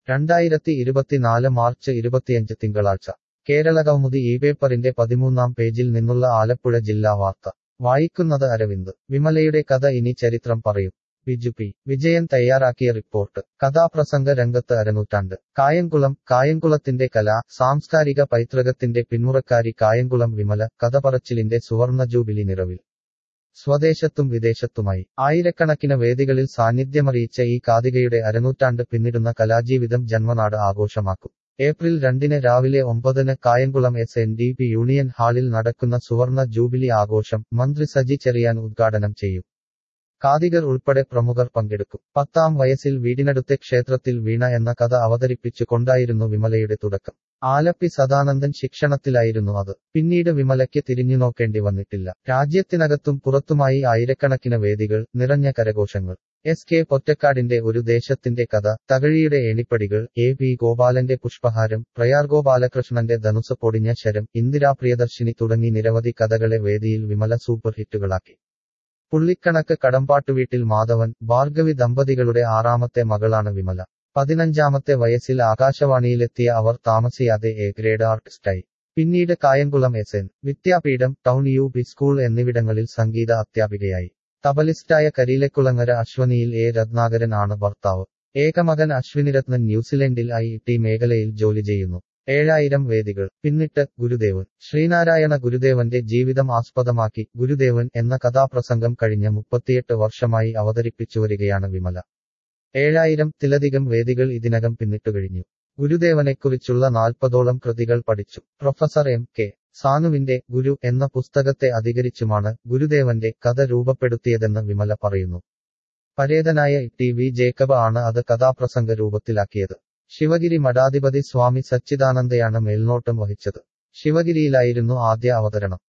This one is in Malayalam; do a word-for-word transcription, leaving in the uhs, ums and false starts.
രണ്ടായിരത്തി ഇരുപത്തിനാല് മാർച്ച് ഇരുപത്തിയഞ്ച് തിങ്കളാഴ്ച കേരളകൗമുദി ഈ പേപ്പറിന്റെ പതിമൂന്നാം പേജിൽ നിന്നുള്ള ആലപ്പുഴ ജില്ലാ വാർത്ത വായിക്കുന്നത് അരവിന്ദ്. വിമലയുടെ കഥ ഇനി ചരിത്രം പറയും. ബിജു പി. വിജയൻ തയ്യാറാക്കിയ റിപ്പോർട്ട്. കഥാപ്രസംഗ രംഗത്ത് അരനൂറ്റാണ്ട്. കായംകുളം. കായംകുളത്തിന്റെ കലാ സാംസ്കാരിക പൈതൃകത്തിന്റെ പിന്മുറക്കാരി കായംകുളം വിമല കഥപറച്ചിലിന്റെ സുവർണ ജൂബിലി നിറവിൽ. സ്വദേശത്തും വിദേശത്തുമായി ആയിരക്കണക്കിന് വേദികളിൽ സാന്നിധ്യമറിയിച്ച ഈ കാതികയുടെ അരനൂറ്റാണ്ട് പിന്നിടുന്ന കലാജീവിതം ജന്മനാട് ആഘോഷമാക്കും. ഏപ്രിൽ രണ്ടിന് രാവിലെ ഒമ്പതിന് Kayamkulam S N D P union ഹാളിൽ നടക്കുന്ന സുവർണ ജൂബിലി ആഘോഷം മന്ത്രി സജി ചെറിയാൻ ഉദ്ഘാടനം ചെയ്യും. കാതികർ ഉൾപ്പെടെ പ്രമുഖർ പങ്കെടുക്കും. പത്താം വയസ്സിൽ വീടിനടുത്തെ ക്ഷേത്രത്തിൽ വീണ എന്ന കഥ അവതരിപ്പിച്ചു കൊണ്ടായിരുന്നു വിമലയുടെ തുടക്കം. ആലപ്പി സദാനന്ദൻ ശിക്ഷണത്തിലായിരുന്നു അത്. പിന്നീട് വിമലയ്ക്ക് തിരിഞ്ഞുനോക്കേണ്ടി വന്നിട്ടില്ല. രാജ്യത്തിനകത്തും പുറത്തുമായി ആയിരക്കണക്കിന് വേദികൾ, നിറഞ്ഞ കരഘോഷങ്ങൾ. എസ് കെ പൊറ്റക്കാടിന്റെ ഒരു ദേശത്തിന്റെ കഥ, തകഴിയുടെ ഏണിപ്പടികൾ, എ പി ഗോപാലന്റെ പുഷ്പഹാരം, പ്രയാർ ഗോപാലകൃഷ്ണന്റെ ധനുസ് പൊടിഞ്ഞ ശരം, ഇന്ദിരാ പ്രിയദർശിനി തുടങ്ങി നിരവധി കഥകളെ വേദിയിൽ വിമല സൂപ്പർ ഹിറ്റുകളാക്കി. പുള്ളിക്കണക്ക് കടമ്പാട്ടുവീട്ടിൽ മാധവൻ, ഭാർഗവി ദമ്പതികളുടെ ആറാമത്തെ മകളാണ് വിമല. പതിനഞ്ചാമത്തെ വയസ്സിൽ ആകാശവാണിയിലെത്തിയ അവർ താമസിയാതെ എ ഗ്രേഡ് ആർട്ടിസ്റ്റായി. പിന്നീട് Kayamkulam S N Vidyapeetham, town U P school എന്നിവിടങ്ങളിൽ സംഗീത അധ്യാപികയായി. തബലിസ്റ്റായ കരിയിലക്കുളങ്ങര അശ്വനിയിൽ എ രത്നാകരൻ ആണ് ഭർത്താവ്. ഏകമകൻ അശ്വിനിരത്നൻ ന്യൂസിലൻഡിൽ ഐ ടി മേഖലയിൽ ജോലി ചെയ്യുന്നു. ഏഴായിരം വേദികൾ പിന്നിട്ട് ഗുരുദേവൻ. ശ്രീനാരായണ ഗുരുദേവന്റെ ജീവിതം ആസ്പദമാക്കി ഗുരുദേവൻ എന്ന കഥാപ്രസംഗം കഴിഞ്ഞ മുപ്പത്തിയെട്ട് വർഷമായി അവതരിപ്പിച്ചുവരികയാണ് വിമല. ഏഴായിരം ത്തിലധികം വേദികൾ ഇതിനകം പിന്നിട്ടുകഴിഞ്ഞു. ഗുരുദേവനെക്കുറിച്ചുള്ള നാൽപ്പതോളം കൃതികൾ പഠിച്ചു. പ്രൊഫസർ എം കെ സാനുവിന്റെ ഗുരു എന്ന പുസ്തകത്തെ അധികരിച്ചുമാണ് ഗുരുദേവന്റെ കഥ രൂപപ്പെടുത്തിയതെന്ന് വിമല പറയുന്നു. പരേതനായ ടി വി ജേക്കബ് ആണ് അത് കഥാപ്രസംഗ രൂപത്തിലാക്കിയത്. ശിവഗിരി മഠാധിപതി സ്വാമി സച്ചിദാനന്ദയാണ് മേൽനോട്ടം വഹിച്ചത്. ശിവഗിരിയിലായിരുന്നു ആദ്യ അവതരണം.